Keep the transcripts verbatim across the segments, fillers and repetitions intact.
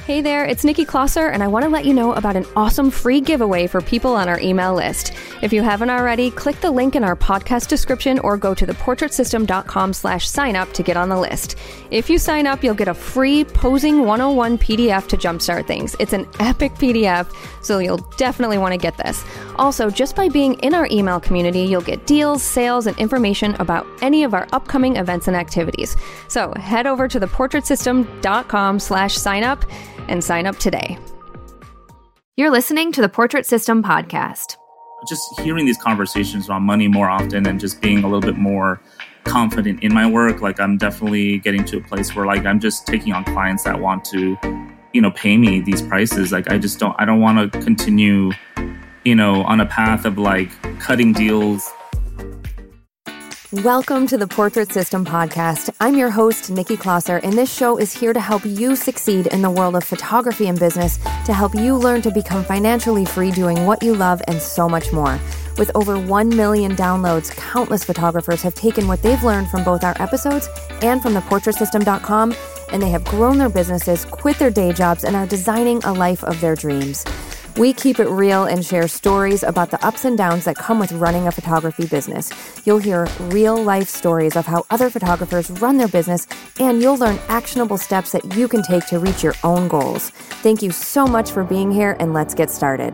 Hey there, it's Nikki Klosser, and I want to let you know about an awesome free giveaway for people on our email list. If you haven't already, click the link in our podcast description or go to theportraitsystem.com slash sign up to get on the list. If you sign up, you'll get a free Posing one oh one P D F to jumpstart things. It's an epic P D F, so you'll definitely want to get this. Also, just by being in our email community, you'll get deals, sales, and information about any of our upcoming events and activities. So head over to theportraitsystem.com slash sign up and sign up today. You're listening to the Portrait System podcast. Just hearing these conversations around money more often and just being a little bit more confident in my work. Like I'm definitely getting to a place where like I'm just taking on clients that want to, you know, pay me these prices. Like I just don't, I don't want to continue, you know, on a path of like cutting deals. Welcome to the Portrait System podcast. I'm your host, Nikki Klosser, and this show is here to help you succeed in the world of photography and business, to help you learn to become financially free doing what you love and so much more. With over one million downloads, countless photographers have taken what they've learned from both our episodes and from the portrait system dot com, and they have grown their businesses, quit their day jobs, and are designing a life of their dreams. We keep it real and share stories about the ups and downs that come with running a photography business. You'll hear real-life stories of how other photographers run their business, and you'll learn actionable steps that you can take to reach your own goals. Thank you so much for being here, and let's get started.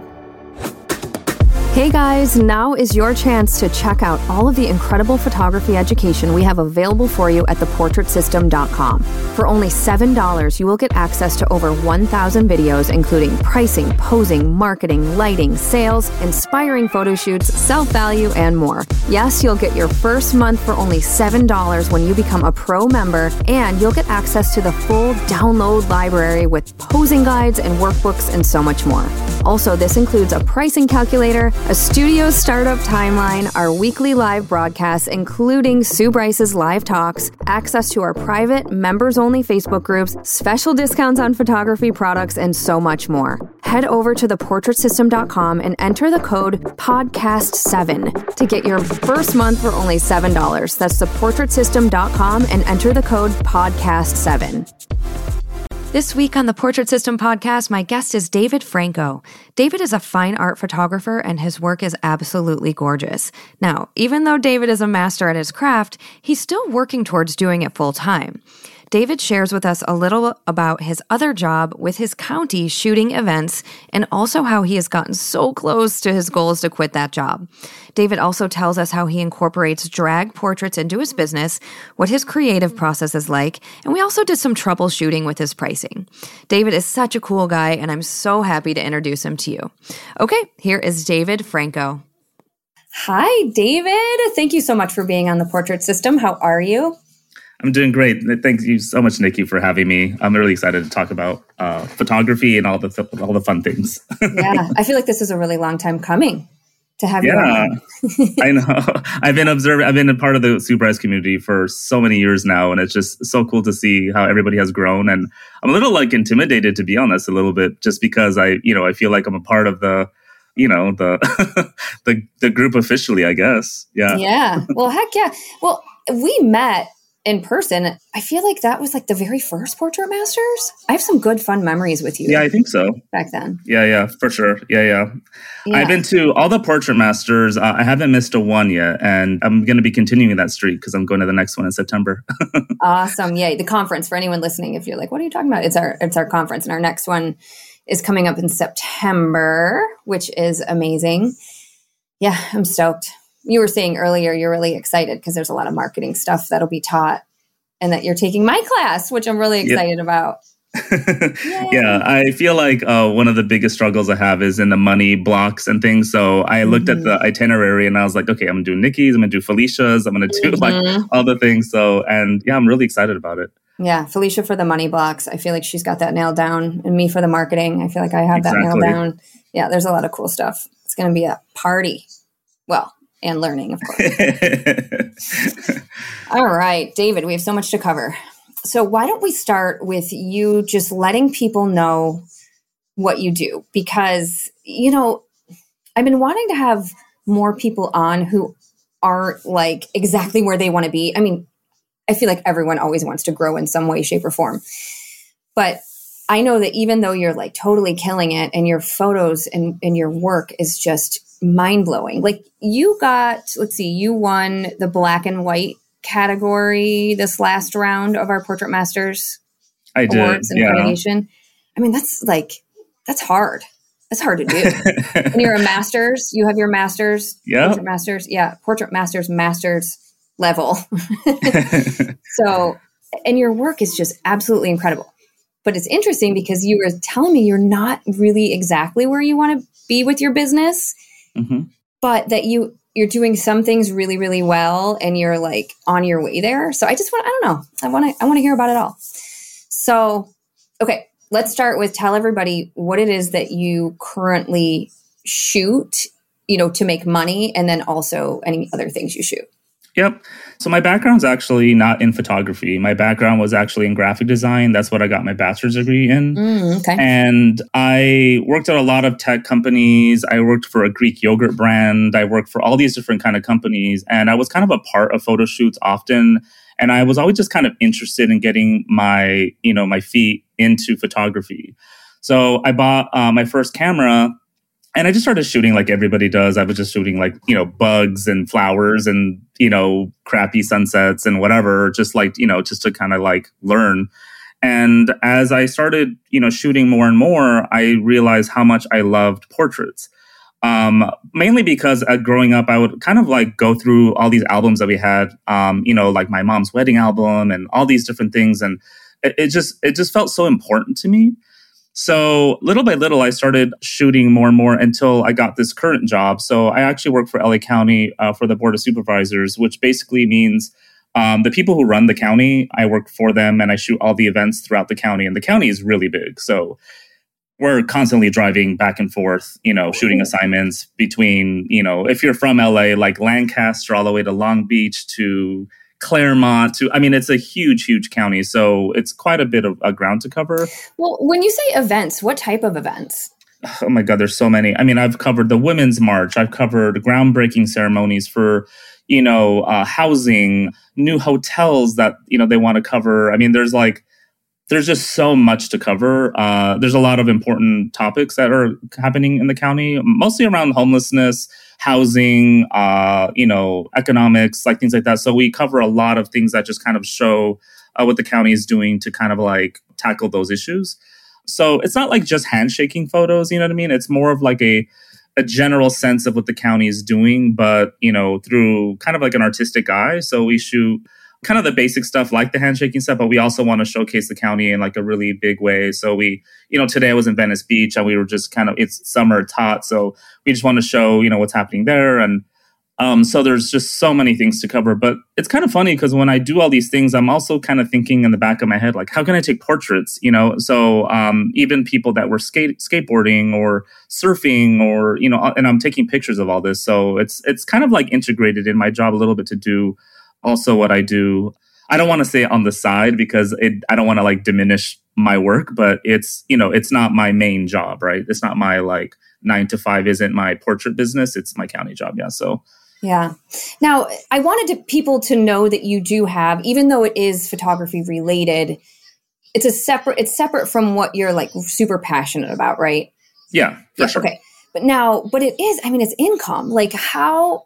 Hey guys, now is your chance to check out all of the incredible photography education we have available for you at the portrait system dot com. For only seven dollars, you will get access to over one thousand videos, including pricing, posing, marketing, lighting, sales, inspiring photo shoots, self-value, and more. Yes, you'll get your first month for only seven dollars when you become a pro member, and you'll get access to the full download library with posing guides and workbooks and so much more. Also, this includes a pricing calculator, a studio startup timeline, our weekly live broadcasts, including Sue Bryce's live talks, access to our private, members-only Facebook groups, special discounts on photography products, and so much more. Head over to the portrait system dot com and enter the code podcast seven to get your first month for only seven dollars. That's the portrait system dot com and enter the code podcast seven. This week on the Portrait System podcast, my guest is David Franco. David is a fine art photographer, and his work is absolutely gorgeous. Now, even though David is a master at his craft, he's still working towards doing it full time. David shares with us a little about his other job with his county shooting events, and also how he has gotten so close to his goals to quit that job. David also tells us how he incorporates drag portraits into his business, what his creative process is like, and we also did some troubleshooting with his pricing. David is such a cool guy, and I'm so happy to introduce him to you. Okay, here is David Franco. Hi, David. Thank you so much for being on the Portrait System. How are you? I'm doing great. Thank you so much, Nikki, for having me. I'm really excited to talk about uh, photography and all the th- all the fun things. Yeah, I feel like this is a really long time coming to have yeah, you on. I know. I've been observing. I've been a part of the Sue Bryce community for so many years now, and it's just so cool to see how everybody has grown. And I'm a little like intimidated, to be honest, a little bit, just because I, you know, I feel like I'm a part of the, you know, the the the group officially, I guess. Yeah. Yeah. Well, heck yeah. Well, we met in person. I feel like that was like the very first Portrait Masters. I have some good fun memories with you. Yeah, I think so. Back then. Yeah, yeah, for sure. Yeah, yeah. yeah. I've been to all the Portrait Masters. Uh, I haven't missed a one yet, and I'm going to be continuing that streak because I'm going to the next one in September. Awesome. Yeah, the conference, for anyone listening, if you're like, what are you talking about? It's our it's our conference, and our next one is coming up in September, which is amazing. Yeah, I'm stoked. You were saying earlier you're really excited because there's a lot of marketing stuff that'll be taught, and that you're taking my class, which I'm really excited yeah. about. Yeah, I feel like uh, one of the biggest struggles I have is in the money blocks and things. So I looked mm-hmm. at the itinerary and I was like, okay, I'm going to do Nikki's, I'm going to do Felicia's, I'm going to do mm-hmm. like all the things. So, and yeah, I'm really excited about it. Yeah, Felicia for the money blocks. I feel like she's got that nailed down. And me for the marketing. I feel like I have exactly. that nailed down. Yeah, there's a lot of cool stuff. It's going to be a party. Well, and learning, of course. All right, David, we have so much to cover. So why don't we start with you just letting people know what you do? Because, you know, I've been wanting to have more people on who aren't like exactly where they want to be. I mean, I feel like everyone always wants to grow in some way, shape, or form. But I know that even though you're like totally killing it and your photos and, and your work is just mind blowing. Like you got, let's see, you won the black and white category this last round of our Portrait Masters I did, awards and yeah. accreditation. I mean, that's like, that's hard. That's hard to do. And you're a master's, you have your master's, yeah. Portrait Masters. Yeah. Portrait Masters, master's level. So, and your work is just absolutely incredible. But it's interesting because you were telling me you're not really exactly where you want to be with your business, mm-hmm. but that you, you're doing some things really, really well and you're like on your way there. So I just want, I don't know. I want to, I want to hear about it all. So, okay, let's start with tell everybody what it is that you currently shoot, you know, to make money, and then also any other things you shoot. Yep. So my background's actually not in photography. My background was actually in graphic design. That's what I got my bachelor's degree in. Mm, okay. And I worked at a lot of tech companies. I worked for a Greek yogurt brand. I worked for all these different kind of companies. And I was kind of a part of photo shoots often. And I was always just kind of interested in getting my, you know, my feet into photography. So I bought uh, my first camera. And I just started shooting like everybody does. I was just shooting like, you know, bugs and flowers and, you know, crappy sunsets and whatever, just like, you know, just to kind of like learn. And as I started, you know, shooting more and more, I realized how much I loved portraits. Um, mainly because uh, growing up, I would kind of like go through all these albums that we had, um, you know, like my mom's wedding album and all these different things. And it, it just, it just felt so important to me. So little by little, I started shooting more and more until I got this current job. So I actually work for L A County uh, for the Board of Supervisors, which basically means um, the people who run the county, I work for them and I shoot all the events throughout the county. And the county is really big. So we're constantly driving back and forth, you know, shooting assignments between, you know, if you're from L A, like Lancaster all the way to Long Beach to Claremont to, I mean, it's a huge, huge county. So it's quite a bit of a ground to cover. Well, when you say events, what type of events? Oh my God, there's so many. I mean, I've covered the Women's March. I've covered groundbreaking ceremonies for, you know, uh, housing, new hotels that, you know, they want to cover. I mean, there's like, there's just so much to cover. Uh, there's a lot of important topics that are happening in the county, mostly around homelessness, housing, uh, you know, economics, like things like that. So we cover a lot of things that just kind of show uh, what the county is doing to kind of like tackle those issues. So it's not like just handshaking photos, you know what I mean? It's more of like a a general sense of what the county is doing, but, you know, through kind of like an artistic eye. So we shoot kind of the basic stuff like the handshaking stuff, but we also want to showcase the county in like a really big way. So we, you know, today I was in Venice Beach and we were just kind of, it's summer, it's hot. So we just want to show, you know, what's happening there. And um, so there's just so many things to cover. But it's kind of funny because when I do all these things, I'm also kind of thinking in the back of my head, like, how can I take portraits? You know, so um, even people that were skate skateboarding or surfing or, you know, and I'm taking pictures of all this. So it's it's kind of like integrated in my job a little bit to do also what I do. I don't want to say on the side because it, I don't want to like diminish my work, but it's, you know, it's not my main job, right? It's not my like nine to five isn't my portrait business. It's my county job. Yeah. So. Yeah. Now, I wanted to, people to know that you do have, even though it is photography related, it's a separate, it's separate from what you're like super passionate about, right? Yeah, for yeah, sure. Okay. But now, but it is, I mean, it's income. Like how,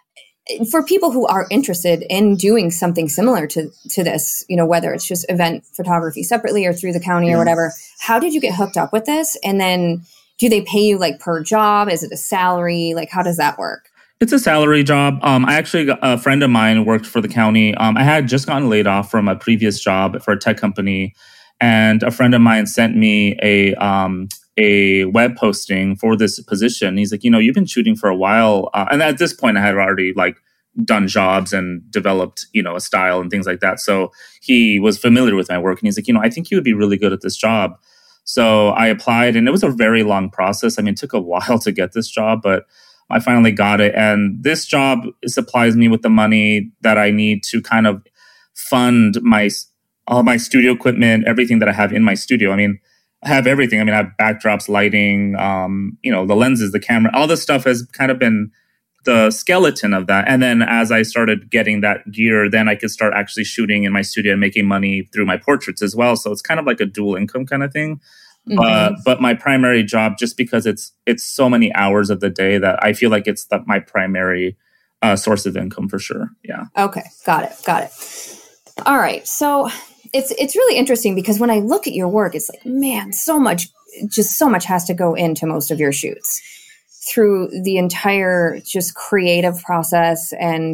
for people who are interested in doing something similar to, to this, you know, whether it's just event photography separately or through the county yeah. or whatever, how did you get hooked up with this? And then do they pay you like per job? Is it a salary? Like, how does that work? It's a salary job. Um, I actually, got, a friend of mine worked for the county. Um, I had just gotten laid off from a previous job for a tech company. And a friend of mine sent me a um, a web posting for this position. He's like, you know, you've been shooting for a while. Uh, and at this point, I had already like done jobs and developed, you know, a style and things like that. So he was familiar with my work. And he's like, you know, I think you would be really good at this job. So I applied and it was a very long process. I mean, it took a while to get this job, but I finally got it. And this job supplies me with the money that I need to kind of fund my all my studio equipment, everything that I have in my studio. I mean, I have everything. I mean, I have backdrops, lighting, um, you know, the lenses, the camera, all this stuff has kind of been the skeleton of that. And then as I started getting that gear, then I could start actually shooting in my studio and making money through my portraits as well. So it's kind of like a dual income kind of thing. Mm-hmm. But but my primary job, just because it's it's so many hours of the day that I feel like it's the, my primary uh, source of income for sure. Yeah. Okay. Got it. Got it. All right. So it's it's really interesting because when I look at your work, it's like, man, so much, just so much has to go into most of your shoots through the entire just creative process. And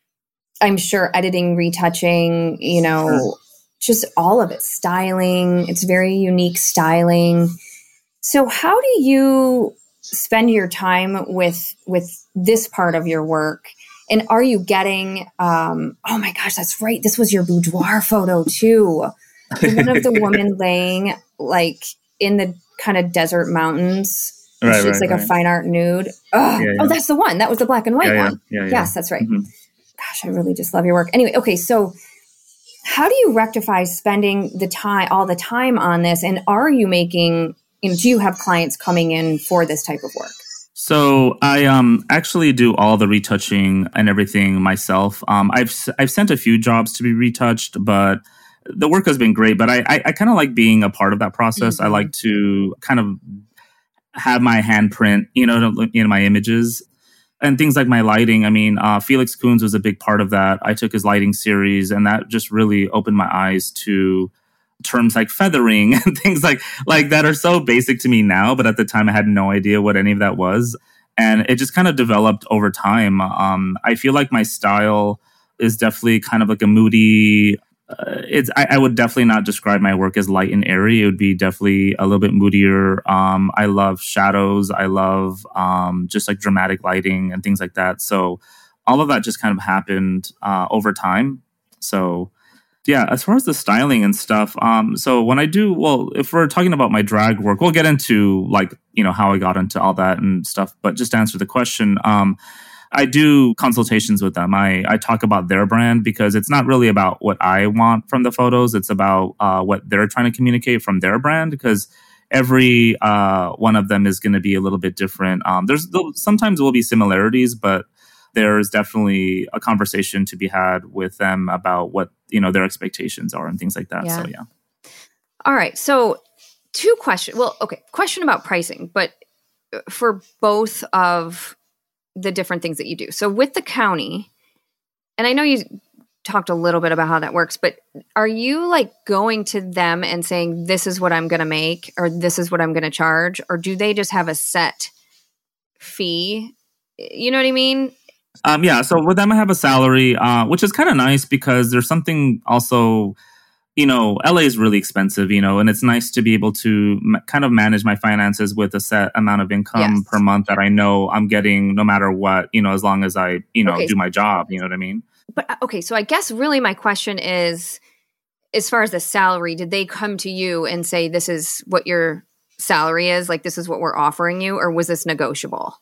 I'm sure editing, retouching, you know, sure. just all of it, styling. It's very unique styling. So how do you spend your time with with this part of your work? And are you getting, um, oh my gosh, that's right. This was your boudoir photo too. One of the women laying like in the kind of desert mountains. Right, it's right, like right. a fine art nude. Oh, yeah, yeah. oh, that's the one. That was the black and white yeah, yeah, one. Yeah, yeah. Yes, that's right. Mm-hmm. Gosh, I really just love your work. Anyway, okay, so how do you rectify spending the time, all the time on this? And are you making, you know, do you have clients coming in for this type of work? So I um actually do all the retouching and everything myself. Um, I've I've sent a few jobs to be retouched, but the work has been great. But I I, I kind of like being a part of that process. Mm-hmm. I like to kind of have my handprint, you know, in my images. And things like my lighting. I mean, uh, Felix Kunz was a big part of that. I took his lighting series, and that just really opened my eyes to terms like feathering and things like like that are so basic to me now. But at the time, I had no idea what any of that was. And it just kind of developed over time. Um, I feel like my style is definitely kind of like a moody... Uh, it's. I, I would definitely not describe my work as light and airy. It would be definitely a little bit moodier. Um, I love shadows. I love um, just like dramatic lighting and things like that. So all of that just kind of happened uh, over time. So yeah, as far as the styling and stuff. Um, so when I do, well, if we're talking about my drag work, we'll get into like, you know, how I got into all that and stuff. But just to answer the question, um, I do consultations with them. I, I talk about their brand because it's not really about what I want from the photos. It's about uh, what they're trying to communicate from their brand, because every uh, one of them is going to be a little bit different. Um, there's sometimes will be similarities, but there's definitely a conversation to be had with them about what, you know, their expectations are and things like that. Yeah. So, yeah. All right. So two questions. Well, okay. Question about pricing, but for both of the different things that you do. So with the county, and I know you talked a little bit about how that works, but are you like going to them and saying, this is what I'm going to make, or this is what I'm going to charge? Or do they just have a set fee? You know what I mean? Um, yeah. So with them, I have a salary, uh, which is kind of nice because there's something also, you know, L A is really expensive, you know, and it's nice to be able to m- kind of manage my finances with a set amount of income yes. per month that I know I'm getting no matter what, you know, as long as I, you know, okay. do my job, you know what I mean? But okay, so I guess really my question is, as far as the salary, did they come to you and say, this is what your salary is, like this is what we're offering you, or was this negotiable?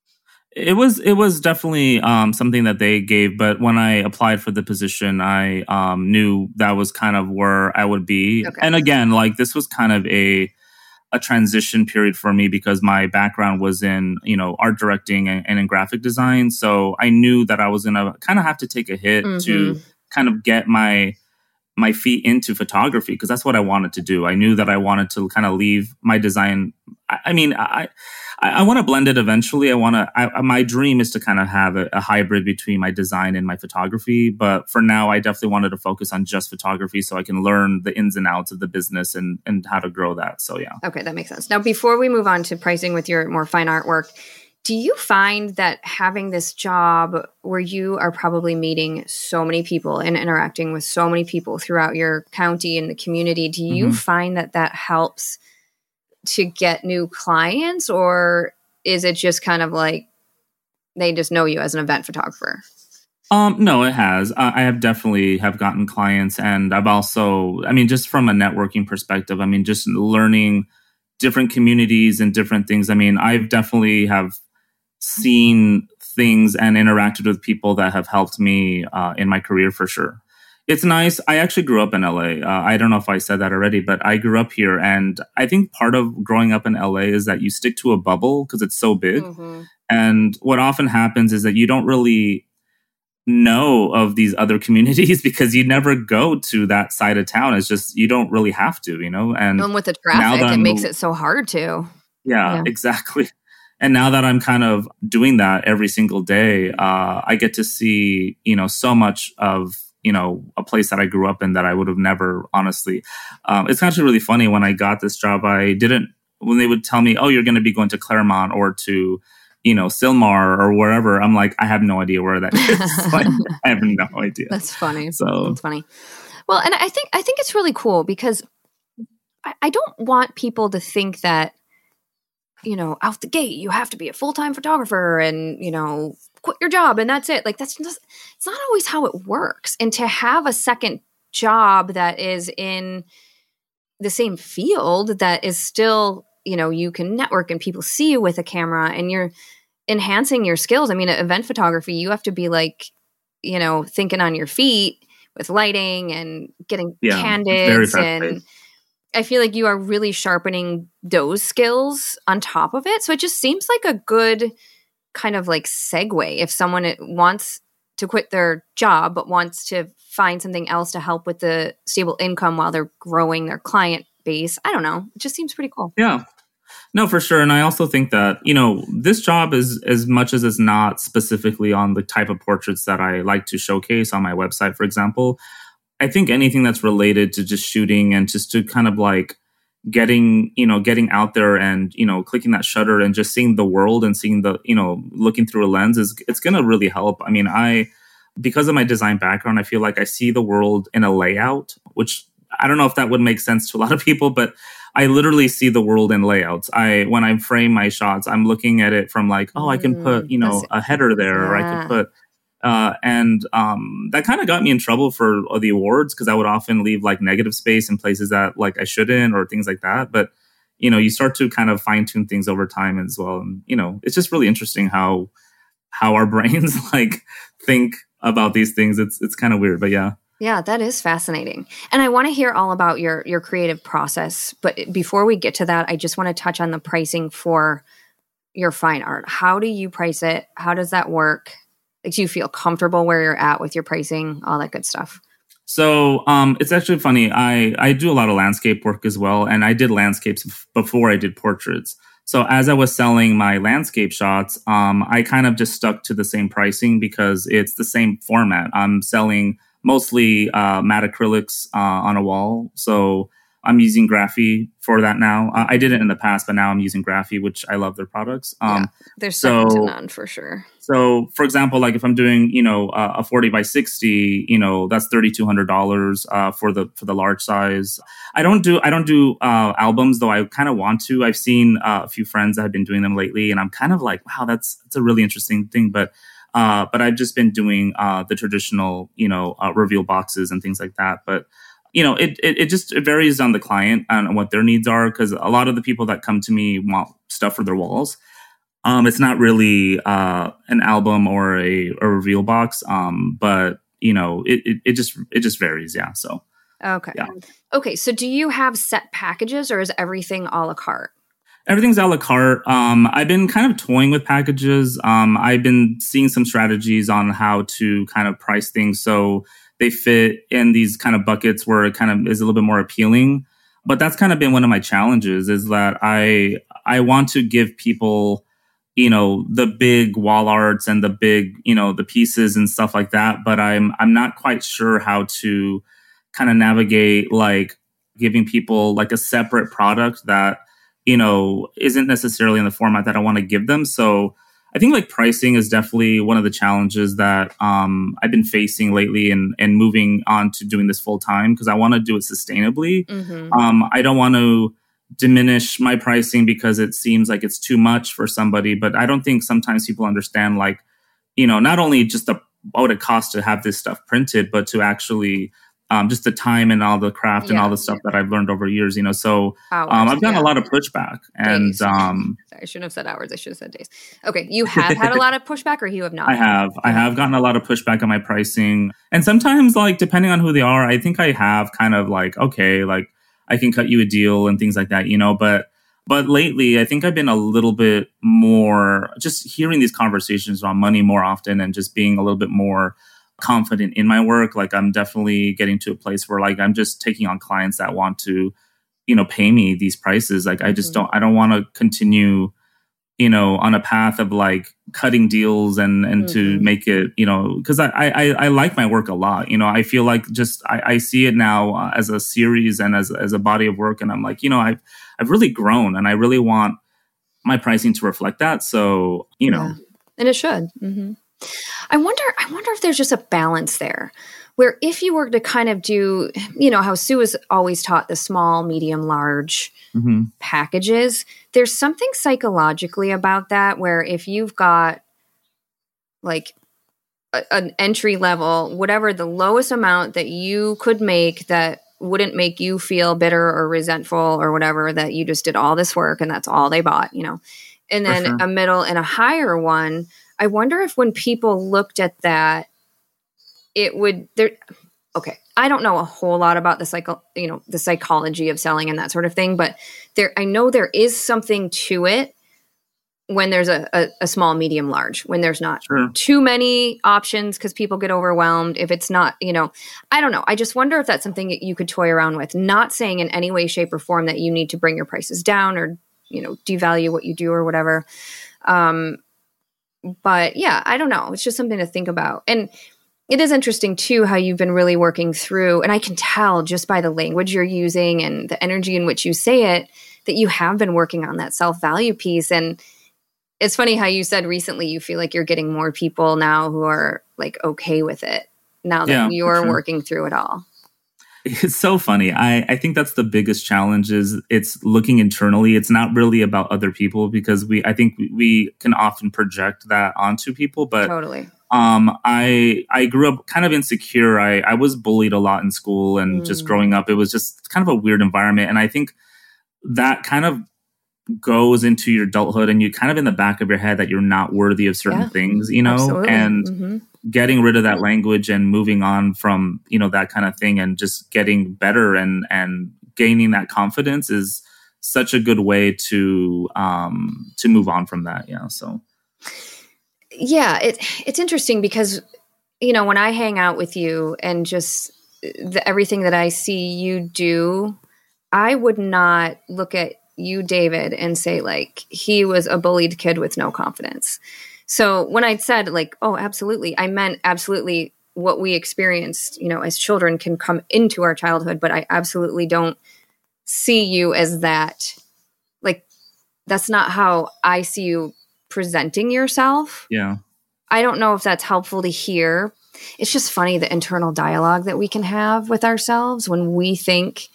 It was it was definitely um, something that they gave, but when I applied for the position, I um, knew that was kind of where I would be. Okay. And again, like this was kind of a a transition period for me because my background was in, you know, art directing and, and in graphic design. So I knew that I was going to kind of have to take a hit mm-hmm. to kind of get my my feet into photography because that's what I wanted to do. I knew that I wanted to kind of leave my design. I, I mean, I I, I want to blend it eventually. I want to. My dream is to kind of have a, a hybrid between my design and my photography. But for now, I definitely wanted to focus on just photography so I can learn the ins and outs of the business and and how to grow that. So yeah. Okay, that makes sense. Now, before we move on to pricing with your more fine art work, do you find that having this job where you are probably meeting so many people and interacting with so many people throughout your county and the community, do you mm-hmm. find that that helps to get new clients, or is it just kind of like they just know you as an event photographer? Um, no, it has. Uh, I have definitely have gotten clients, and I've also, I mean, just from a networking perspective, I mean, just learning different communities and different things. I mean, I've definitely have seen things and interacted with people that have helped me uh, in my career for sure. It's nice. I actually grew up in L A. Uh, I don't know if I said that already, but I grew up here. And I think part of growing up in L A is that you stick to a bubble because it's so big. Mm-hmm. And what often happens is that you don't really know of these other communities because you never go to that side of town. It's just, you don't really have to, you know? And, and with the traffic, it makes it so hard to. Yeah, yeah, exactly. And now that I'm kind of doing that every single day, uh, I get to see, you know, so much of, you know, a place that I grew up in that I would have never, honestly. Um, it's actually really funny. When I got this job, I didn't, when they would tell me, oh, you're going to be going to Claremont or to, you know, Sylmar or wherever, I'm like, I have no idea where that is. Like, I have no idea. That's funny. So that's funny. Well, and I think I think it's really cool because I, I don't want people to think that, you know, out the gate you have to be a full-time photographer and, you know, quit your job and that's it. Like that's just, it's not always how it works. And to have a second job that is in the same field that is still, you know, you can network and people see you with a camera and you're enhancing your skills. I mean, event photography, you have to be like, you know, thinking on your feet with lighting and getting yeah, candids. And I feel like you are really sharpening those skills on top of it. So it just seems like a good kind of like segue if someone wants to quit their job, but wants to find something else to help with the stable income while they're growing their client base. I don't know. It just seems pretty cool. Yeah. No, for sure. And I also think that, you know, this job is, as much as it's not specifically on the type of portraits that I like to showcase on my website, for example, I think anything that's related to just shooting and just to kind of like getting, you know, getting out there and, you know, clicking that shutter and just seeing the world and seeing the, you know, looking through a lens is, it's going to really help. I mean, I, because of my design background, I feel like I see the world in a layout, which I don't know if that would make sense to a lot of people, but I literally see the world in layouts. I, when I frame my shots, I'm looking at it from like, oh, I can put, you know, a header there, yeah. or I could put, uh, and um, that kind of got me in trouble for the awards because I would often leave like negative space in places that like I shouldn't or things like that. But, you know, you start to kind of fine tune things over time as well. And, you know, it's just really interesting how, how our brains like think about these things. It's, it's kind of weird, but yeah. Yeah, that is fascinating. And I want to hear all about your your creative process. But before we get to that, I just want to touch on the pricing for your fine art. How do you price it? How does that work? Like, do you feel comfortable where you're at with your pricing? All that good stuff. So um, it's actually funny. I, I do a lot of landscape work as well. And I did landscapes before I did portraits. So as I was selling my landscape shots, um, I kind of just stuck to the same pricing because it's the same format. I'm selling mostly uh, matte acrylics uh, on a wall. So I'm using Graphy for that now. Uh, I did it in the past, but now I'm using Graphy, which I love their products. Um, yeah, they're second so, to none for sure. So, for example, like if I'm doing, you know, uh, a forty by sixty, you know, that's thirty-two hundred dollars uh, for the for the large size. I don't do I don't do uh, albums, though I kind of want to. I've seen uh, a few friends that have been doing them lately, and I'm kind of like, wow, that's that's a really interesting thing, but. Uh, but I've just been doing uh, the traditional, you know, uh, reveal boxes and things like that. But, you know, it, it, it just it varies on the client and what their needs are, because a lot of the people that come to me want stuff for their walls. Um, it's not really uh, an album or a, a reveal box, um, but, you know, it, it, it just it just varies. Yeah. So. OK. Yeah. OK. So do you have set packages or is everything a la carte? Everything's a la carte. Um, I've been kind of toying with packages. Um, I've been seeing some strategies on how to kind of price things so they fit in these kind of buckets where it kind of is a little bit more appealing. But that's kind of been one of my challenges is that I I want to give people, you know, the big wall arts and the big, you know, the pieces and stuff like that. But I'm I'm not quite sure how to kind of navigate like giving people like a separate product that, you know, isn't necessarily in the format that I want to give them. So I think like pricing is definitely one of the challenges that um, I've been facing lately and, and moving on to doing this full time because I want to do it sustainably. Mm-hmm. Um, I don't want to diminish my pricing because it seems like it's too much for somebody, but I don't think sometimes people understand like, you know, not only just the, what it costs to have this stuff printed, but to actually Um, just the time and all the craft yeah, and all the stuff yeah. that I've learned over years, you know. So hours, um, I've gotten yeah. a lot of pushback. And um, Sorry, I shouldn't have said hours. I should have said days. Okay, you have had a lot of pushback, or you have not? I have. I have gotten a lot of pushback on my pricing, and sometimes, like depending on who they are, I think I have kind of like, okay, like I can cut you a deal and things like that, you know. But But lately, I think I've been a little bit more just hearing these conversations on money more often and just being a little bit more confident in my work. Like I'm definitely getting to a place where like I'm just taking on clients that want to, you know, pay me these prices. Like I just mm-hmm. don't, I don't want to continue, you know, on a path of like cutting deals and, and mm-hmm. to make it, you know, cause I, I, I like my work a lot. You know, I feel like just, I, I see it now uh, as a series and as, as a body of work. And I'm like, you know, I've, I've really grown and I really want my pricing to reflect that. So, you know, yeah. And it should. Mm-hmm. I wonder, I wonder if there's just a balance there where if you were to kind of do, you know, how Sue has always taught the small, medium, large mm-hmm. packages, there's something psychologically about that where if you've got like a, an entry level, whatever the lowest amount that you could make that wouldn't make you feel bitter or resentful or whatever, that you just did all this work and that's all they bought, you know, and then sure. a middle and a higher one. I wonder if when people looked at that, it would there. Okay, I don't know a whole lot about the psycho, you know, the psychology of selling and that sort of thing, but there, I know there is something to it when there's a, a, a small, medium, large. When there's not sure. too many options because people get overwhelmed. If it's not, you know, I don't know. I just wonder if that's something that you could toy around with. Not saying in any way, shape, or form that you need to bring your prices down or you know devalue what you do or whatever. Um, But yeah, I don't know. It's just something to think about. And it is interesting too, how you've been really working through, and I can tell just by the language you're using and the energy in which you say it, that you have been working on that self-value piece. And it's funny how you said recently, you feel like you're getting more people now who are like, okay with it now that yeah, you're sure. working through it all. It's so funny. I, I think that's the biggest challenge is it's looking internally. It's not really about other people because we, I think we, we can often project that onto people, but totally. Um, I, I grew up kind of insecure. I, I was bullied a lot in school and mm. just growing up, it was just kind of a weird environment. And I think that kind of goes into your adulthood and you kind of in the back of your head that you're not worthy of certain yeah, things, you know, absolutely. and mm-hmm. getting rid of that language and moving on from, you know, that kind of thing and just getting better and, and gaining that confidence is such a good way to, um, to move on from that. Yeah. So. Yeah, it, it's interesting because, you know, when I hang out with you and just the, everything that I see you do, I would not look at you, David, and say like he was a bullied kid with no confidence. So when I said like, oh, absolutely, I meant absolutely what we experienced, you know, as children can come into our childhood, but I absolutely don't see you as that. Like, that's not how I see you presenting yourself. Yeah. I don't know if that's helpful to hear. It's just funny, the internal dialogue that we can have with ourselves when we think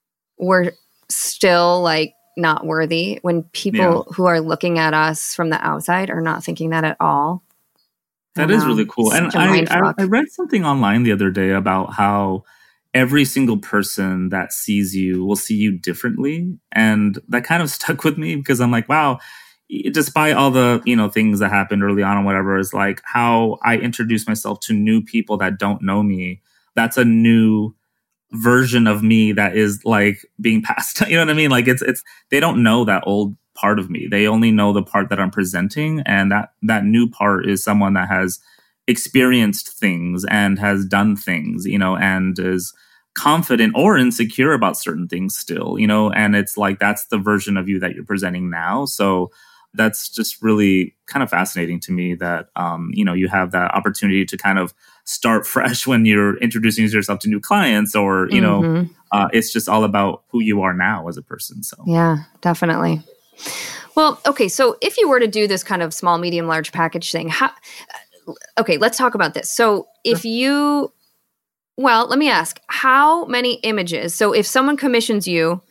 we're still like not worthy, when people yeah. who are looking at us from the outside are not thinking that at all. That is really cool. And I, I, I read something online the other day about how every single person that sees you will see you differently. And that kind of stuck with me because I'm like, wow, despite all the, you know, things that happened early on and whatever, is like how I introduce myself to new people that don't know me. That's a new version of me that is like being passed. You know what I mean? Like it's, it's, they don't know that old part of me. They only know the part that I'm presenting. And that, that new part is someone that has experienced things and has done things, you know, and is confident or insecure about certain things still, you know, and it's like, that's the version of you that you're presenting now. So that's just really kind of fascinating to me that, um, you know, you have that opportunity to kind of start fresh when you're introducing yourself to new clients or, you mm-hmm. know, uh, it's just all about who you are now as a person. So, yeah, definitely. Well, okay. So if you were to do this kind of small, medium, large package thing, how, okay, let's talk about this. So if you, well, let me ask, how many images? So if someone commissions you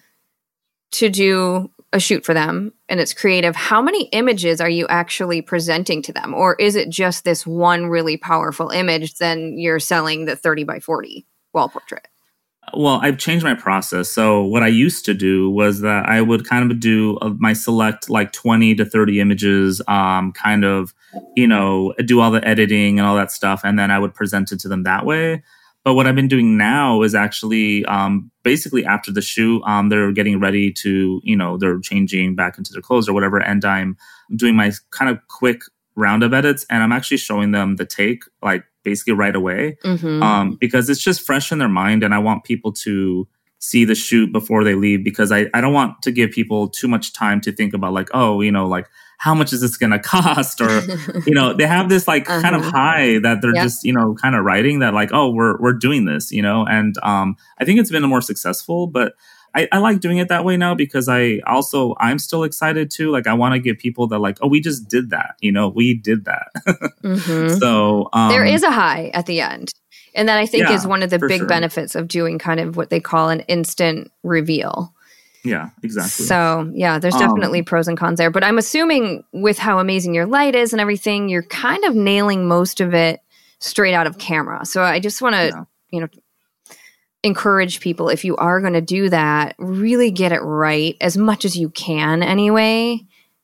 to do a shoot for them and it's creative, how many images are you actually presenting to them? Or is it just this one really powerful image, then you're selling the thirty by forty wall portrait? Well, I've changed my process. So what I used to do was that I would kind of do uh, my select like twenty to thirty images, um, kind of, you know, do all the editing and all that stuff. And then I would present it to them that way. But what I've been doing now is actually um, basically after the shoot, um, they're getting ready to, you know, they're changing back into their clothes or whatever. And I'm doing my kind of quick round of edits. And I'm actually showing them the take, like basically right away, mm-hmm. um, because it's just fresh in their mind. And I want people to see the shoot before they leave, because I, I don't want to give people too much time to think about like, oh, you know, like, how much is this going to cost? Or, you know, they have this like uh-huh. kind of high that they're yep. just, you know, kind of writing that like, oh, we're, we're doing this, you know? And um, I think it's been more successful, but I, I like doing it that way now because I also, I'm still excited too. Like I want to give people that like, oh, we just did that, you know, we did that. mm-hmm. So um, there is a high at the end. And that I think yeah, is one of the big sure. benefits of doing kind of what they call an instant reveal. Yeah, exactly. So, yeah, there's definitely um, pros and cons there. But I'm assuming with how amazing your light is and everything, you're kind of nailing most of it straight out of camera. So I just want to, yeah. you know, encourage people, if you are going to do that, really get it right as much as you can anyway,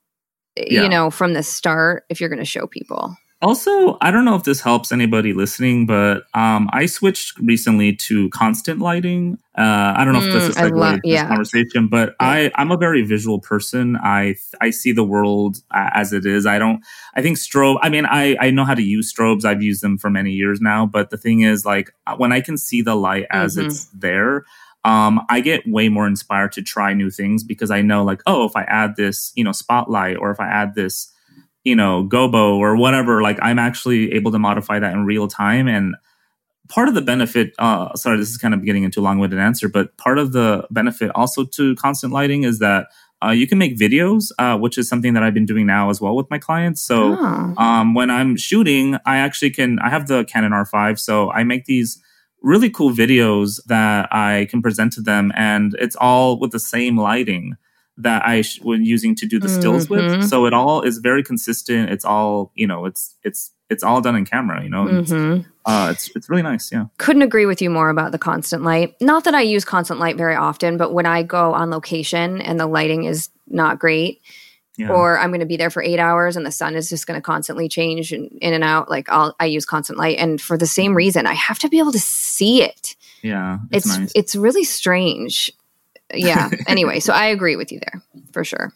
yeah. you know, from the start, if you're going to show people. Also, I don't know if this helps anybody listening, but um, I switched recently to constant lighting. Uh, I don't know mm, if this is a segue to yeah. this conversation, but yeah. I, I'm a very visual person. I I see the world as it is. I don't, I think strobe, I mean, I, I know how to use strobes. I've used them for many years now. But the thing is, like, when I can see the light as mm-hmm. it's there, um, I get way more inspired to try new things because I know, like, oh, if I add this, you know, spotlight, or if I add this, you know, gobo or whatever, like I'm actually able to modify that in real time. And part of the benefit, uh, sorry, this is kind of getting into a long-winded answer, but part of the benefit also to constant lighting is that uh, you can make videos, uh, which is something that I've been doing now as well with my clients. So oh. um, when I'm shooting, I actually can, I have the Canon R five, so I make these really cool videos that I can present to them, and it's all with the same lighting that I sh- was using to do the stills mm-hmm. with. So it all is very consistent. It's all, you know, it's, it's, it's all done in camera, you know, mm-hmm. it's, uh, it's, it's really nice. Yeah. Couldn't agree with you more about the constant light. Not that I use constant light very often, but when I go on location and the lighting is not great, yeah. or I'm going to be there for eight hours and the sun is just going to constantly change in, in and out, like I'll, I use constant light. And for the same reason, I have to be able to see it. Yeah. It's, it's, nice. It's really strange. Yeah. Anyway, so I agree with you there for sure.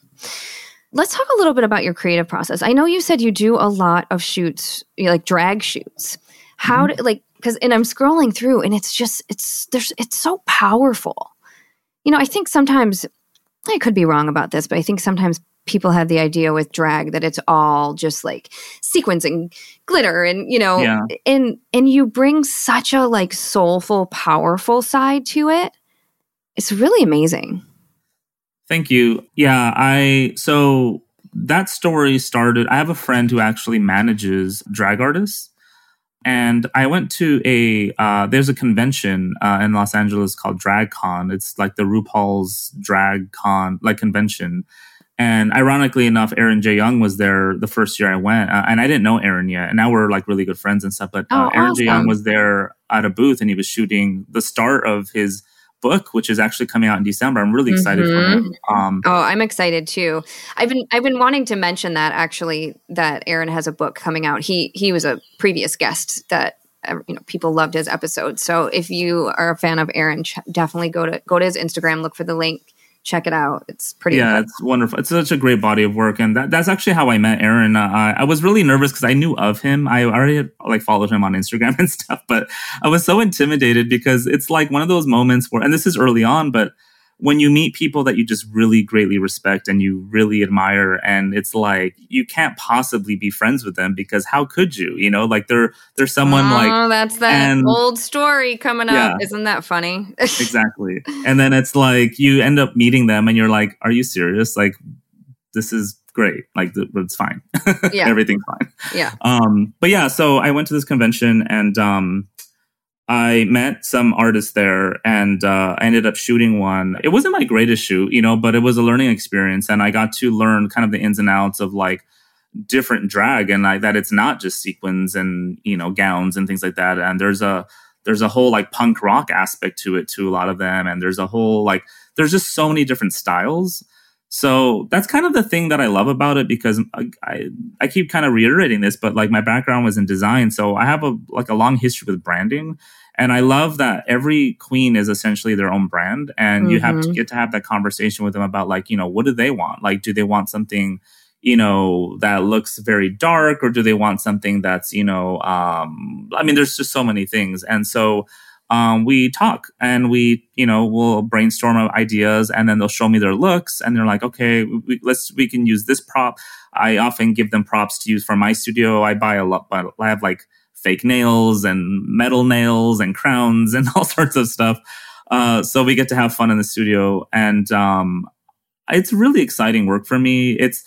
Let's talk a little bit about your creative process. I know you said you do a lot of shoots, you know, like drag shoots. How mm-hmm. do, like, because, and I'm scrolling through and it's just, it's, there's, it's so powerful. You know, I think sometimes, I could be wrong about this, but I think sometimes people have the idea with drag that it's all just like sequins and glitter and, you know, yeah. and, and you bring such a like soulful, powerful side to it. It's really amazing. Thank you. Yeah, I so that story started. I have a friend who actually manages drag artists, and I went to a uh, there's a convention uh, in Los Angeles called DragCon. It's like the RuPaul's Drag Con like convention. And ironically enough, Aaron J. Young was there the first year I went, uh, and I didn't know Aaron yet. And now we're like really good friends and stuff. But uh, oh, Aaron awesome. J. Young was there at a booth, and he was shooting the start of his book, which is actually coming out in December. I'm really excited mm-hmm. for him. Um, oh, I'm excited too. I've been I've been wanting to mention that actually that Aaron has a book coming out. He he was a previous guest that uh, you know people loved his episode. So if you are a fan of Aaron, ch- definitely go to go to his Instagram, look for the link. Check it out. It's pretty Yeah, incredible. It's wonderful. It's such a great body of work. And that, that's actually how I met Aaron. Uh, I, I was really nervous because I knew of him. I already had, like followed him on Instagram and stuff, but I was so intimidated because it's like one of those moments where, and this is early on, but when you meet people that you just really greatly respect and you really admire, and it's like you can't possibly be friends with them because how could you? You know, like they're they're someone oh, like oh, that's that and, old story coming up. Yeah, isn't that funny? Exactly. And then it's like you end up meeting them, and you're like, "Are you serious? Like, this is great. Like, it's fine. Yeah, everything's fine." Yeah. Um. But yeah, so I went to this convention and um. I met some artists there, and uh, I ended up shooting one. It wasn't my greatest shoot, you know, but it was a learning experience. And I got to learn kind of the ins and outs of like different drag, and like that it's not just sequins and, you know, gowns and things like that. And there's a there's a whole like punk rock aspect to it to a lot of them. And there's a whole like there's just so many different styles. So that's kind of the thing that I love about it, because I, I, I keep kind of reiterating this, but like my background was in design. So I have a like a long history with branding. And I love that every queen is essentially their own brand. And mm-hmm. you have to get to have that conversation with them about like, you know, what do they want? Like, do they want something, you know, that looks very dark, or do they want something that's, you know, um, I mean, there's just so many things. And so Um, we talk and we, you know, we'll brainstorm ideas, and then they'll show me their looks, and they're like, okay, we, let's, we can use this prop. I often give them props to use for my studio. I buy a lot, but I have like fake nails and metal nails and crowns and all sorts of stuff. Uh, so we get to have fun in the studio, and um, it's really exciting work for me. It's,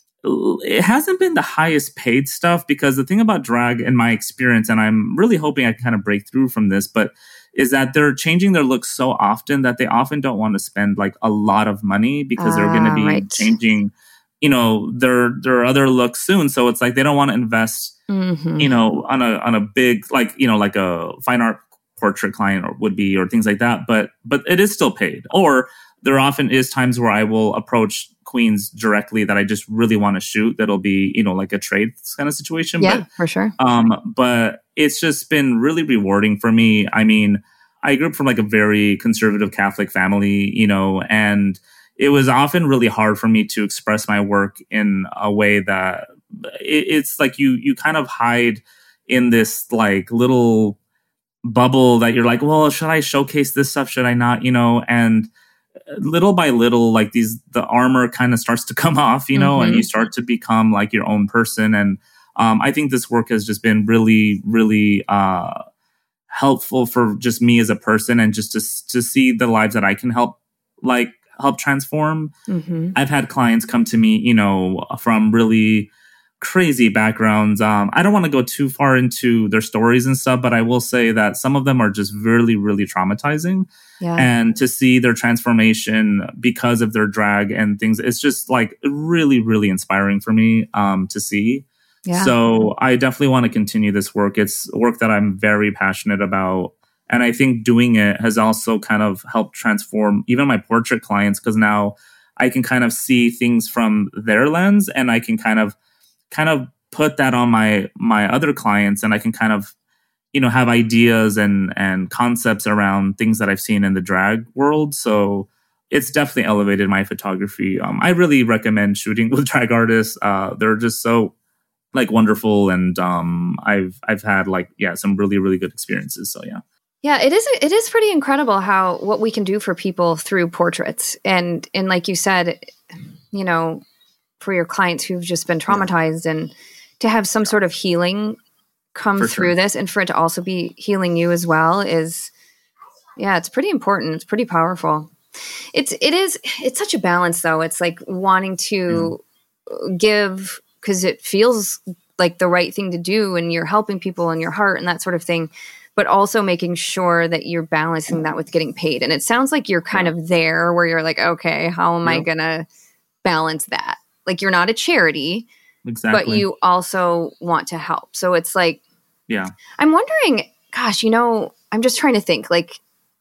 it hasn't been the highest paid stuff, because the thing about drag in my experience, and I'm really hoping I can kind of break through from this, but is that they're changing their looks so often that they often don't want to spend like a lot of money, because uh, they're going to be right. changing, you know, their, their other looks soon. So it's like, they don't want to invest, mm-hmm. you know, on a, on a big, like, you know, like a fine art portrait client or would be, or things like that. But, but it is still paid. Or there often is times where I will approach queens directly that I just really want to shoot. That'll be, you know, like a trade kind of situation. Yeah, but, for sure. Um, but it's just been really rewarding for me. I mean, I grew up from like a very conservative Catholic family, you know, and it was often really hard for me to express my work in a way that it, it's like you, you kind of hide in this like little bubble that you're like, well, should I showcase this stuff? Should I not? You know, and little by little, like these, the armor kind of starts to come off, you know, mm-hmm. and you start to become like your own person. And um, I think this work has just been really, really uh, helpful for just me as a person, and just to to see the lives that I can help, like help transform. Mm-hmm. I've had clients come to me, you know, from really crazy backgrounds. Um, I don't want to go too far into their stories and stuff, but I will say that some of them are just really, really traumatizing. Yeah. And to see their transformation because of their drag and things, it's just like really, really inspiring for me um, to see. Yeah. So I definitely want to continue this work. It's work that I'm very passionate about. And I think doing it has also kind of helped transform even my portrait clients, because now I can kind of see things from their lens, and I can kind of kind of put that on my my other clients, and I can kind of, you know, have ideas and and concepts around things that I've seen in the drag world. So it's definitely elevated my photography. Um, I really recommend shooting with drag artists. Uh, they're just so like wonderful, and um, I've I've had like yeah some really really good experiences. So yeah. Yeah, it is. It is pretty incredible how what we can do for people through portraits, and and like you said, you know, for your clients who've just been traumatized, and to have some sort of healing come for through sure. this, and for it to also be healing you as well is, yeah, it's pretty important. It's pretty powerful. It's it is. It's such a balance, though. It's like wanting to yeah. give, because it feels like the right thing to do, and you're helping people in your heart and that sort of thing, but also making sure that you're balancing that with getting paid. And it sounds like you're kind yeah. of there where you're like, okay, how am yep. I going to balance that? Like, you're not a charity, exactly. but you also want to help. So it's like, yeah, I'm wondering, gosh, you know, I'm just trying to think, like,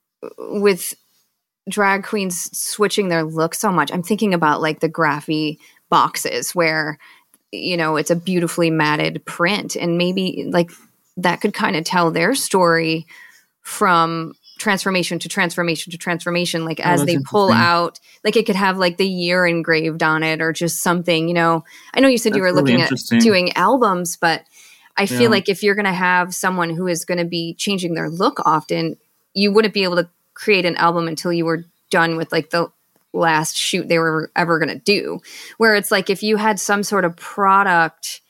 with drag queens switching their look so much, I'm thinking about like the graphy boxes where, you know, it's a beautifully matted print, and maybe like that could kind of tell their story from transformation to transformation to transformation. Like, oh, as they pull out, like it could have like the year engraved on it, or just something, you know. I know you said that's you were really looking at doing albums, but I feel yeah. like if you're going to have someone who is going to be changing their look often, you wouldn't be able to create an album until you were done with like the last shoot they were ever going to do. Where it's like, if you had some sort of product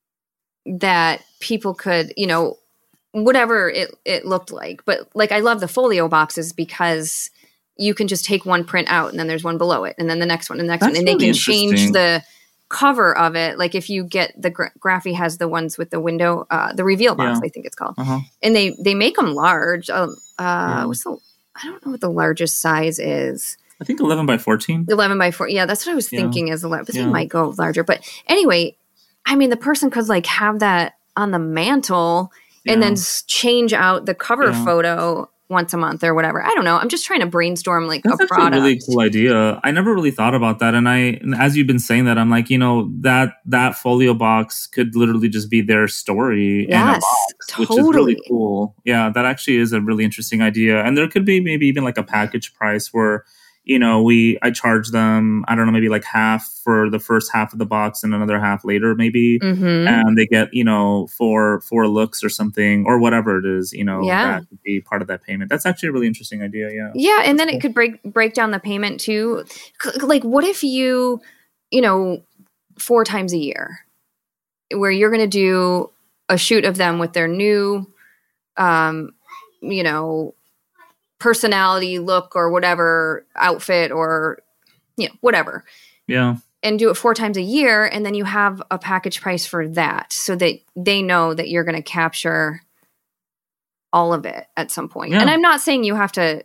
that people could, you know, whatever it, it looked like. But like, I love the folio boxes because you can just take one print out, and then there's one below it, and then the next one and the next That's one. And really they can change the cover of it. Like, if you get the gra- Graphy has the ones with the window, uh, the reveal box, yeah. I think it's called. Uh-huh. And they, they make them large. Uh, uh, yeah. what's the, I don't know what the largest size is. I think eleven by fourteen. eleven by four. Yeah, that's what I was yeah. thinking is eleven. But yeah. they might go larger. But anyway, I mean, the person could like have that on the mantle yeah. and then change out the cover yeah. photo once a month or whatever. I don't know. I'm just trying to brainstorm like That's a actually product. a really cool idea. I never really thought about that. And I, and as you've been saying that, I'm like, you know, that, that folio box could literally just be their story yes, in a box, totally. which is really cool. Yeah, that actually is a really interesting idea. And there could be maybe even like a package price where, you know, we, I charge them, I don't know, maybe like half for the first half of the box and another half later, maybe. Mm-hmm. And they get, you know, four, four looks or something, or whatever it is, you know, yeah. that could be part of that payment. That's actually a really interesting idea. Yeah. Yeah. And That's then cool. it could break, break down the payment too. Like, what if you, you know, four times a year where you're going to do a shoot of them with their new, um, you know, personality look or whatever outfit or, you know, whatever. Yeah. And do it four times a year. And then you have a package price for that so that they know that you're going to capture all of it at some point. Yeah. And I'm not saying you have to,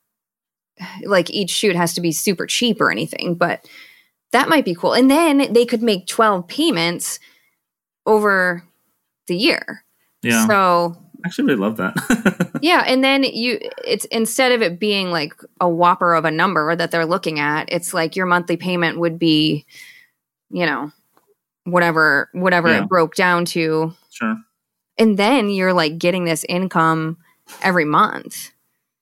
like, each shoot has to be super cheap or anything, but that might be cool. And then they could make twelve payments over the year. Yeah. So I actually really love that. yeah. And then you, it's instead of it being like a whopper of a number that they're looking at, it's like your monthly payment would be, you know, whatever, whatever Yeah. it broke down to. Sure. And then you're like getting this income every month,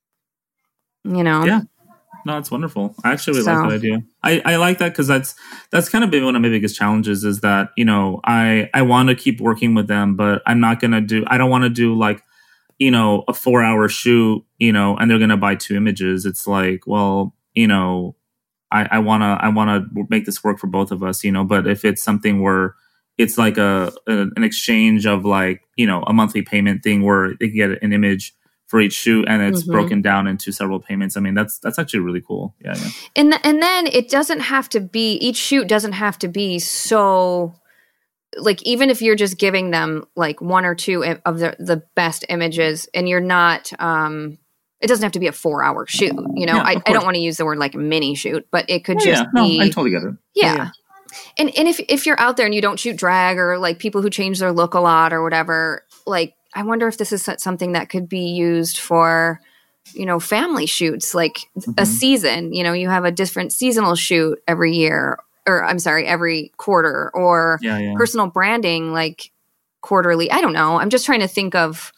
you know? Yeah. No, it's wonderful. I actually really So- like that idea. I, I like that because that's that's kind of been one of my biggest challenges is that, you know, I, I want to keep working with them, but I'm not going to do, I don't want to do like, you know, a four hour shoot, you know, and they're going to buy two images. It's like, well, you know, I, I want to, I want to make this work for both of us, you know, but if it's something where it's like a, a an exchange of like, you know, a monthly payment thing where they can get an image for each shoot and it's Mhm. broken down into several payments. I mean, that's, that's actually really cool. Yeah. yeah. And th- and then it doesn't have to be, each shoot doesn't have to be so, like, even if you're just giving them like one or two i- of the, the best images and you're not, um, it doesn't have to be a four hour shoot, you know, Yeah, I, of I don't course. want to use the word like mini shoot, but it could Yeah, just yeah. No, be, I totally get it. yeah. yeah. And and if if you're out there and you don't shoot drag or like people who change their look a lot or whatever, like, I wonder if this is something that could be used for, you know, family shoots, like Mhm. a season. You know, you have a different seasonal shoot every year, or I'm sorry, every quarter, or Yeah, yeah. personal branding like quarterly. I don't know. I'm just trying to think of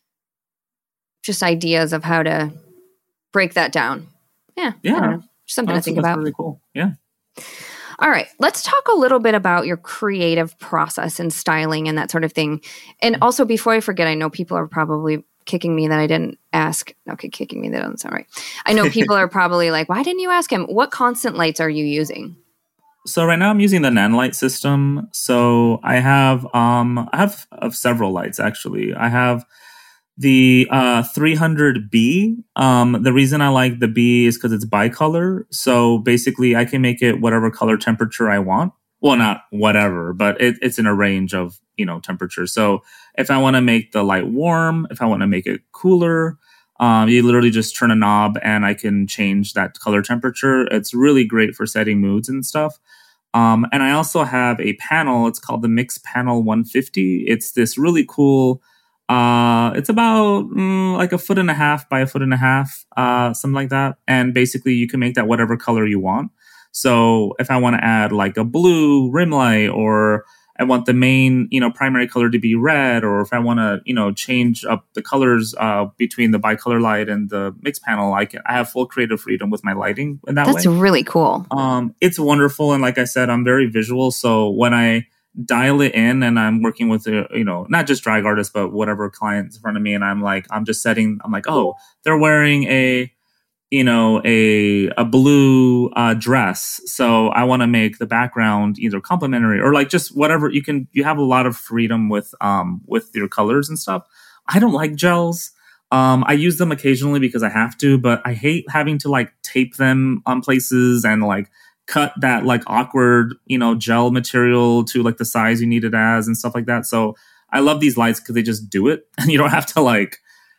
just ideas of how to break that down. Yeah, Yeah. I don't know. Just something That's, to think that's about. really cool. Yeah. All right, let's talk a little bit about your creative process and styling and that sort of thing. And also, before I forget, I know people are probably kicking me that I didn't ask. Okay, kicking me, that doesn't sound right. I know people are probably like, why didn't you ask him? What constant lights are you using? So right now I'm using the Nanolite system. So I have um I have of several lights actually. I have the uh three hundred B. Um the reason I like the B is because it's bicolor. So basically I can make it whatever color temperature I want. Well, not whatever, but it, it's in a range of, you know, temperature. So if I want to make the light warm, if I want to make it cooler, um, you literally just turn a knob and I can change that color temperature. It's really great for setting moods and stuff. Um, and I also have a panel. It's called the Mix Panel one fifty. It's this really cool. Uh, it's about mm, like a foot and a half by a foot and a half, uh, something like that. And basically, you can make that whatever color you want. So if I want to add like a blue rim light, or I want the main, you know, primary color to be red, or if I want to, you know, change up the colors uh, between the bicolor light and the mix panel, I can. I have full creative freedom with my lighting in that That's way. really cool. Um, it's wonderful, and like I said, I'm very visual. So when I dial it in, and I'm working with, a, you know, not just drag artists, but whatever clients in front of me, and I'm like, I'm just setting. I'm like, oh, they're wearing a, you know, a a blue uh, dress. So I want to make the background either complementary or like just whatever you can. You have a lot of freedom with um with your colors and stuff. I don't like gels. Um, I use them occasionally because I have to, but I hate having to like tape them on places and like cut that like awkward, you know, gel material to like the size you need it as and stuff like that. So I love these lights because they just do it and you don't have to like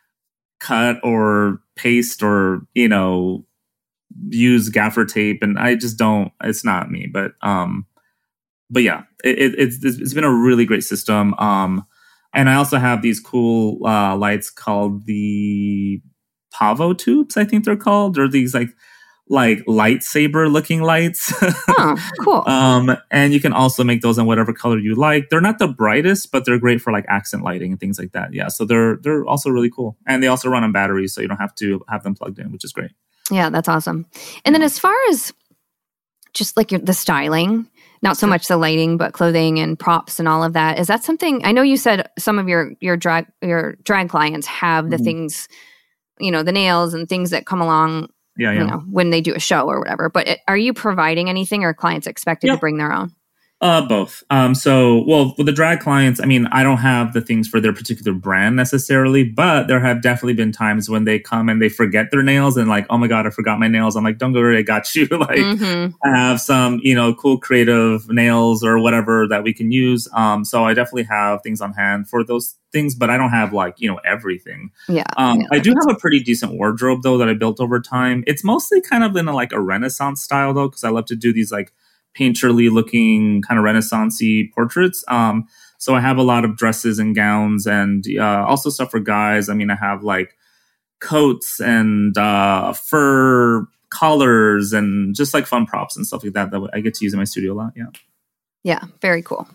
cut or paste or, you know, use gaffer tape. And I just don't, it's not me, but, um, but yeah, it, it, it's, it's been a really great system. Um, and I also have these cool, uh, lights called the Pavo tubes, I think they're called. They're these like like lightsaber looking lights. Oh, cool. um, and you can also make those in whatever color you like. They're not the brightest, but they're great for like accent lighting and things like that. Yeah, so they're they're also really cool. And they also run on batteries, so you don't have to have them plugged in, which is great. Yeah, that's awesome. And then as far as just like your, the styling, not so much the lighting, but clothing and props and all of that. Is that something, I know you said some of your your drag your drag clients have the mm-hmm. things, you know, the nails and things that come along yeah, yeah. you know, when they do a show or whatever. But it, are you providing anything, or are clients expected yep. to bring their own? Uh, both. Um, so, well, with the drag clients, I mean, I don't have the things for their particular brand necessarily, but there have definitely been times when they come and they forget their nails and like, oh my God, I forgot my nails. I'm like, don't go worry, I got you. like, mm-hmm. I have some, you know, cool creative nails or whatever that we can use. Um, so I definitely have things on hand for those things, but I don't have like, you know, everything. Yeah. Um, yeah I do have a pretty decent wardrobe though that I built over time. It's mostly kind of in a, like a Renaissance style though, because I love to do these like painterly looking kind of Renaissance-y portraits. Um, so I have a lot of dresses and gowns and uh, also stuff for guys. I mean, I have like coats and uh, fur collars and just like fun props and stuff like that that I get to use in my studio a lot. Yeah. Yeah. Very cool.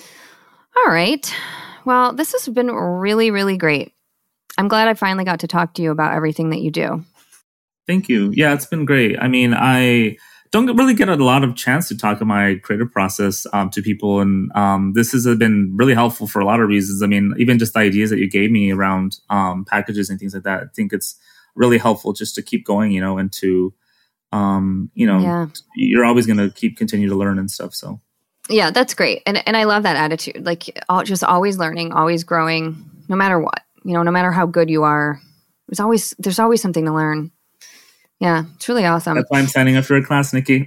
All right. Well, this has been really, really great. I'm glad I finally got to talk to you about everything that you do. Thank you. Yeah, it's been great. I mean, I don't really get a lot of chance to talk about my creative process um, to people. And um, this has been really helpful for a lot of reasons. I mean, even just the ideas that you gave me around um, packages and things like that, I think it's really helpful just to keep going, you know, and to, um, you know, yeah. you're always going to keep continue to learn and stuff. So, yeah, that's great. And and I love that attitude. Like just always learning, always growing, no matter what, you know, no matter how good you are, there's always, there's always something to learn. Yeah, it's really awesome. That's why I'm signing up for a class, Nikki.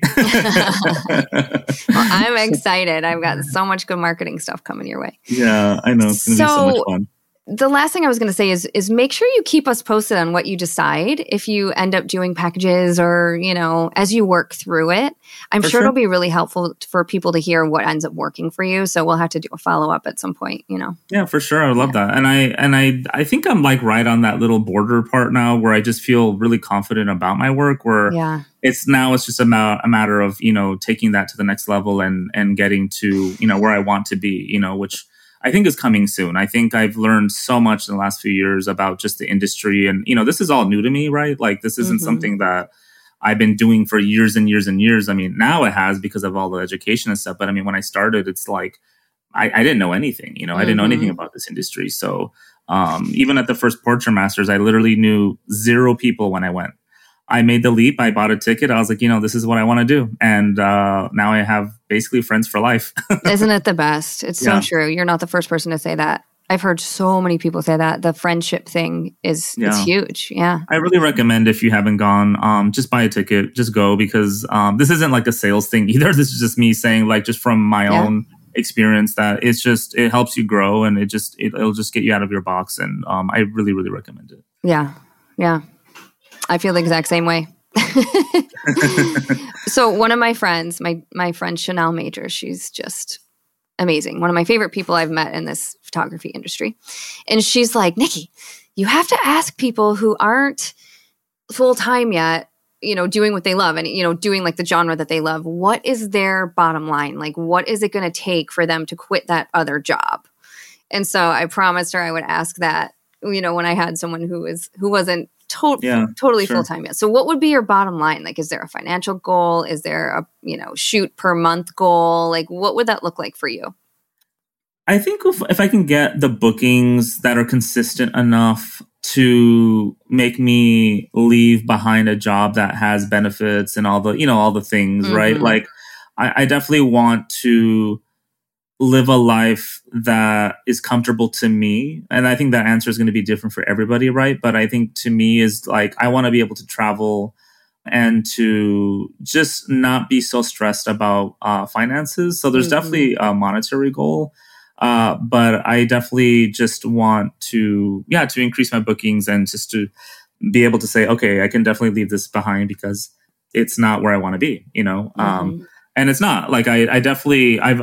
Well, I'm excited. I've got so much good marketing stuff coming your way. Yeah, I know. It's going to so, be so much fun. The last thing I was going to say is is make sure you keep us posted on what you decide if you end up doing packages or, you know, as you work through it. I'm sure, sure it'll be really helpful for people to hear what ends up working for you. So we'll have to do a follow-up at some point, you know. Yeah, for sure. I love yeah. that. And I and I I think I'm like right on that little border part now where I just feel really confident about my work where yeah. it's now it's just a, ma- a matter of, you know, taking that to the next level and and getting to, you know, where I want to be, you know, which I think is coming soon. I think I've learned so much in the last few years about just the industry. And, you know, this is all new to me, right? Like this isn't mm-hmm. something that I've been doing for years and years and years. I mean, now it has because of all the education and stuff. But I mean, when I started, it's like, I, I didn't know anything, you know, mm-hmm. I didn't know anything about this industry. So um, even at the first Portrait Masters, I literally knew zero people when I went. I made the leap. I bought a ticket. I was like, you know, this is what I want to do. And uh, now I have basically friends for life. Isn't it the best? It's so yeah. true. You're not the first person to say that. I've heard so many people say that. The friendship thing is yeah. it's huge. Yeah. I really recommend if you haven't gone, um, just buy a ticket, just go because um, this isn't like a sales thing either. This is just me saying like just from my yeah. own experience that it's just, it helps you grow and it just, it, it'll just get you out of your box. And um, I really, really recommend it. Yeah. Yeah. I feel the exact same way. So one of my friends, my my friend Chanel Major, she's just amazing. One of my favorite people I've met in this photography industry. And she's like, Nikki, you have to ask people who aren't full-time yet, you know, doing what they love and, you know, doing like the genre that they love. What is their bottom line? Like, what is it going to take for them to quit that other job? And so I promised her I would ask that, you know, when I had someone who was, who wasn't To- yeah, totally sure. full-time yet. So what would be your bottom line? Like, is there a financial goal? Is there a, you know, shoot per month goal? Like, what would that look like for you? I think if, if I can get the bookings that are consistent enough to make me leave behind a job that has benefits and all the, you know, all the things, mm-hmm. right? Like, I, I definitely want to live a life that is comfortable to me. And I think that answer is going to be different for everybody, right? But I think to me is like, I want to be able to travel and to just not be so stressed about uh, finances. So there's mm-hmm. definitely a monetary goal. Uh, but I definitely just want to, yeah, to increase my bookings and just to be able to say, okay, I can definitely leave this behind because it's not where I want to be, you know? Mm-hmm. Um, and it's not like I, I definitely, I've, I've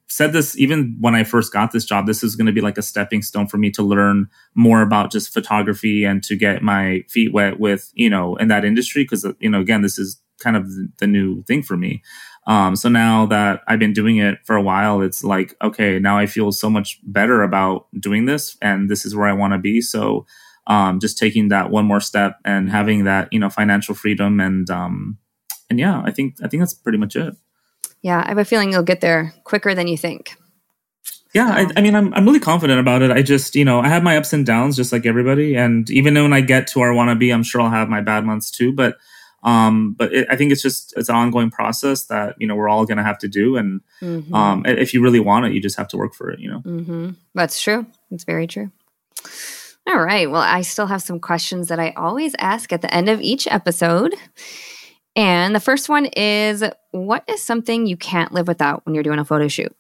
said this even when I first got this job. This is going to be like a stepping stone for me to learn more about just photography and to get my feet wet with, you know, in that industry. Because, you know, again, this is kind of the new thing for me. Um, so now that I've been doing it for a while, it's like, okay, now I feel so much better about doing this, and this is where I want to be. So um, just taking that one more step and having that, you know, financial freedom, and um, and yeah, I think I think that's pretty much it. Yeah, I have a feeling you'll get there quicker than you think. Yeah, so. I, I mean, I'm I'm really confident about it. I just, you know, I have my ups and downs, just like everybody, and even when I get to where I want to be, I'm sure I'll have my bad months too. But Um, but it, I think it's just, it's an ongoing process that, you know, we're all going to have to do. And, mm-hmm. um, if you really want it, you just have to work for it, you know? Mm-hmm. That's true. It's very true. All right. Well, I still have some questions that I always ask at the end of each episode. And the first one is, what is something you can't live without when you're doing a photo shoot?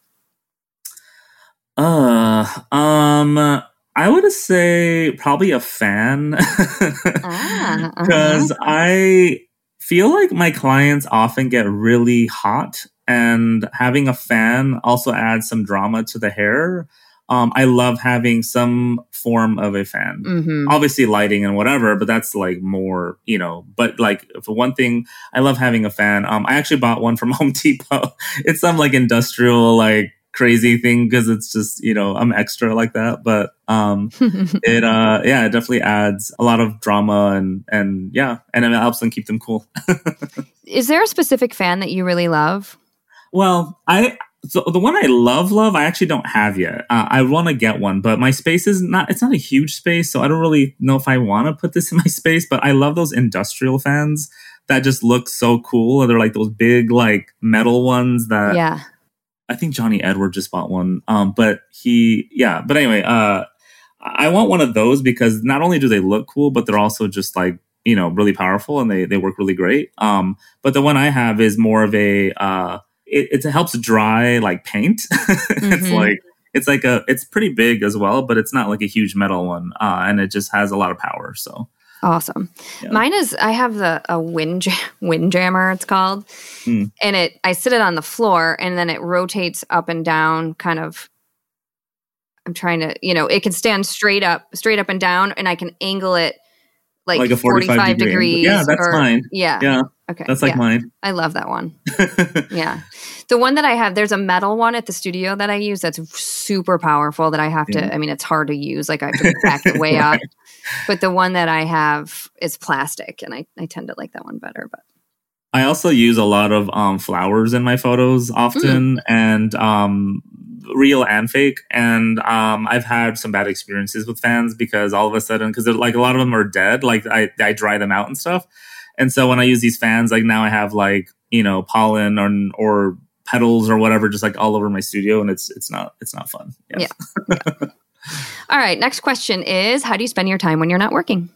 Uh, um, I would say probably a fan. ah, because uh-huh. I feel like my clients often get really hot, and having a fan also adds some drama to the hair. Um, I love having some form of a fan. Mm-hmm. Obviously lighting and whatever, but that's like more, you know, but like for one thing, I love having a fan. Um, I actually bought one from Home Depot. It's some like industrial, like crazy thing, because it's just, you know, I'm extra like that. But um, it, uh, yeah, it definitely adds a lot of drama, and, and yeah, and it helps them keep them cool. Is there a specific fan that you really love? Well, I... So the one I love, love, I actually don't have yet. Uh, I want to get one, but my space is not, it's not a huge space. So I don't really know if I want to put this in my space, but I love those industrial fans that just look so cool. They're like those big, like metal ones that, yeah. I think Johnny Edward just bought one. Um, but he, yeah, but anyway, uh, I want one of those because not only do they look cool, but they're also just like, you know, really powerful, and they, they work really great. Um, but the one I have is more of a, uh, It, it helps dry like paint. Mm-hmm. It's like it's like a it's pretty big as well, but it's not like a huge metal one, uh, and it just has a lot of power. So awesome. Yeah. Mine is I have the a wind wind jammer. It's called, mm. and it I sit it on the floor, and then it rotates up and down. Kind of. I'm trying to, you know, it can stand straight up, straight up and down, and I can angle it like, like a forty-five, forty-five degrees. Yeah, that's or, fine. Yeah, yeah. Okay. That's like yeah. mine. I love that one. Yeah. The one that I have, there's a metal one at the studio that I use that's super powerful that I have to, yeah. I mean, it's hard to use. Like I have to back it way right. up. But the one that I have is plastic, and I, I tend to like that one better. But I also use a lot of um, flowers in my photos often, mm. and um, real and fake. And um, I've had some bad experiences with fans because all of a sudden, because like a lot of them are dead, like I, I dry them out and stuff. And so when I use these fans, like now I have like, you know, pollen or or petals or whatever, just like all over my studio, and it's it's not it's not fun. Yes. Yeah. yeah. All right. Next question is, how do you spend your time when you're not working?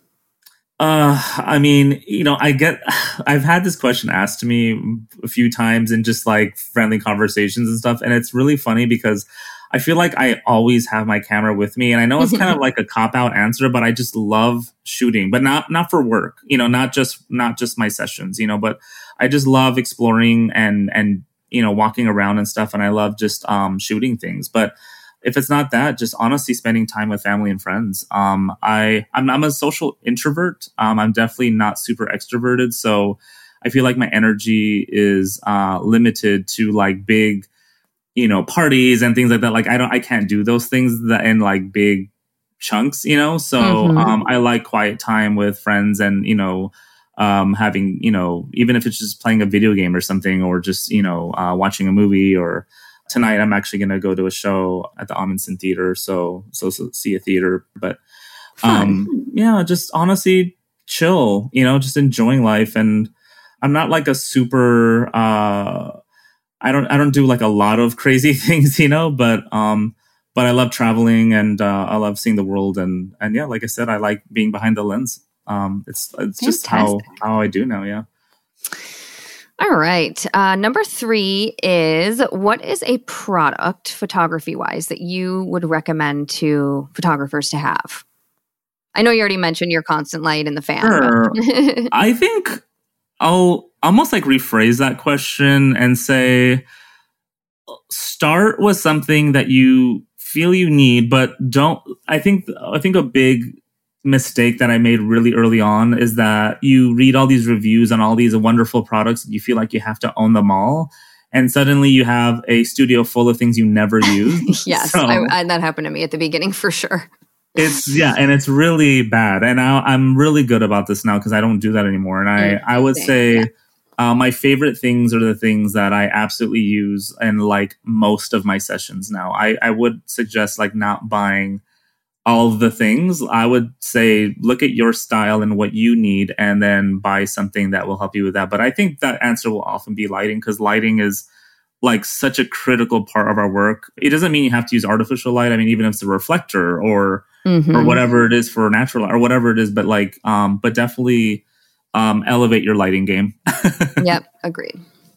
Uh, I mean, you know, I get, I've had this question asked to me a few times in just like friendly conversations and stuff, and it's really funny because I feel like I always have my camera with me, and I know it's kind of like a cop-out answer, but I just love shooting, but not not for work, you know, not just not just my sessions, you know, but I just love exploring and and you know walking around and stuff, and I love just um, shooting things. But if it's not that, just honestly spending time with family and friends. Um, I I'm, I'm a social introvert. Um, I'm definitely not super extroverted, so I feel like my energy is uh, limited to like big, you know, parties and things like that. Like I don't, I can't do those things that in like big chunks, you know? So, mm-hmm. um, I like quiet time with friends and, you know, um, having, you know, even if it's just playing a video game or something, or just, you know, uh, watching a movie. Or tonight I'm actually going to go to a show at the Amundsen Theater. So, so, so see a theater, but, um, Fun. yeah, just honestly chill, you know, just enjoying life. And I'm not like a super, uh, I don't I don't do like a lot of crazy things, you know, but um, but I love traveling, and uh, I love seeing the world, and and yeah, like I said, I like being behind the lens. Um, it's it's Fantastic. Just how how I do now, yeah. All right. Uh, number three is, what is a product photography wise that you would recommend to photographers to have? I know you already mentioned your constant light and the fan. Sure. I think I'll almost like rephrase that question and say, start start with something that you feel you need, but don't, I think, I think a big mistake that I made really early on is that you read all these reviews on all these wonderful products and you feel like you have to own them all. And suddenly you have a studio full of things you never use. Yes, so, I, I, that happened to me at the beginning for sure. It's, yeah, and it's really bad. And I, I'm really good about this now because I don't do that anymore. And I, I would say yeah. uh, my favorite things are the things that I absolutely use in like most of my sessions now. I, I would suggest like not buying all of the things. I would say look at your style and what you need and then buy something that will help you with that. But I think that answer will often be lighting because lighting is like such a critical part of our work. It doesn't mean you have to use artificial light. I mean, even if it's a reflector or mm-hmm. or whatever it is for natural or whatever it is, but like, um, but definitely um, elevate your lighting game. Yep, agreed.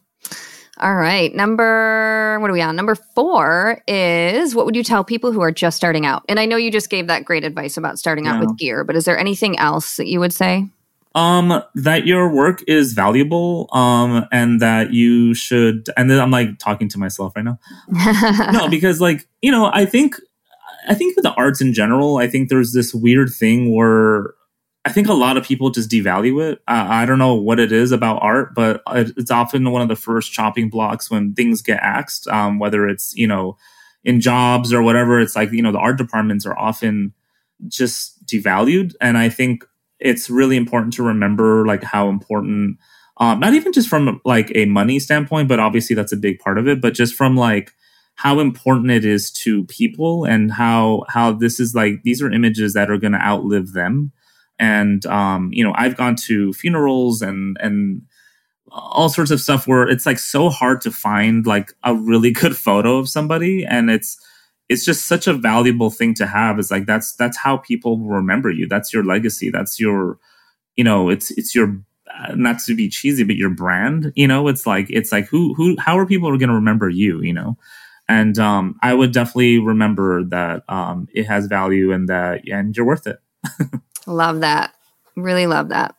All right. Number, what are we on? Number four is, what would you tell people who are just starting out? And I know you just gave that great advice about starting out yeah. with gear, but is there anything else that you would say? Um, that your work is valuable, um, and that you should, and then I'm like talking to myself right now. No, because like, you know, I think, I think with the arts in general, I think there's this weird thing where I think a lot of people just devalue it. Uh, I don't know what it is about art, but it's often one of the first chopping blocks when things get axed, um, whether it's, you know, in jobs or whatever. It's like, you know, the art departments are often just devalued. And I think it's really important to remember like how important, um, not even just from like a money standpoint, but obviously that's a big part of it, but just from like how important it is to people and how, how this is like, these are images that are going to outlive them. And, um, you know, I've gone to funerals and, and all sorts of stuff where it's like so hard to find like a really good photo of somebody. And it's, it's just such a valuable thing to have. It's like, that's, that's how people will remember you. That's your legacy. That's your, you know, it's, it's your, uh, not to be cheesy, but your brand, you know, it's like, it's like, who, who, how are people going to remember you, you know? And, um, I would definitely remember that, um, it has value and that, and you're worth it. Love that. Really love that.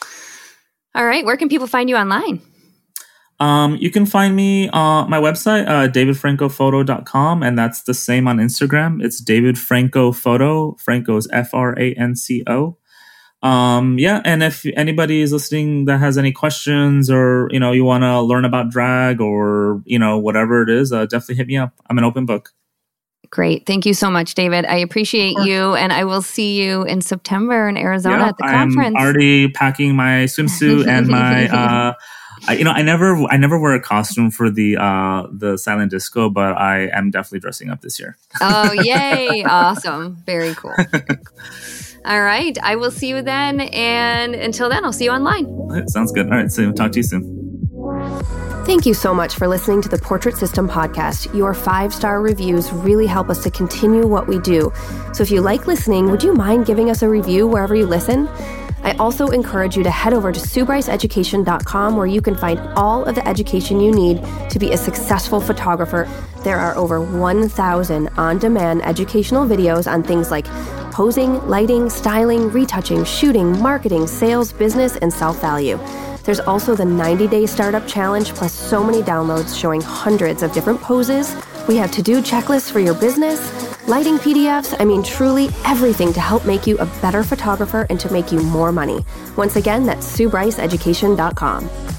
All right. Where can people find you online? Um, you can find me on my website, uh, david franco photo dot com. And that's the same on Instagram. It's David Franco Photo. Franco's F R A N C O. Um, yeah. And if anybody is listening that has any questions or, you know, you want to learn about drag or, you know, whatever it is, uh, definitely hit me up. I'm an open book. Great. Thank you so much, David. I appreciate sure. you. And I will see you in September in Arizona yeah, at the conference. I'm already packing my swimsuit and my, uh, I, you know, I never, I never wear a costume for the, uh, the silent disco, but I am definitely dressing up this year. Oh, yay. Awesome. Very cool. Very cool. All right. I will see you then. And until then, I'll see you online. All right, sounds good. All right. So talk to you soon. Thank you so much for listening to the Portrait System podcast. Your five-star reviews really help us to continue what we do. So if you like listening, would you mind giving us a review wherever you listen? I also encourage you to head over to sue bryce education dot com where you can find all of the education you need to be a successful photographer. There are over one thousand on-demand educational videos on things like posing, lighting, styling, retouching, shooting, marketing, sales, business, and self-value. There's also the ninety-day startup challenge, plus so many downloads showing hundreds of different poses. We have to-do checklists for your business, lighting P D Fs, I mean, truly everything to help make you a better photographer and to make you more money. Once again, that's sue bryce education dot com.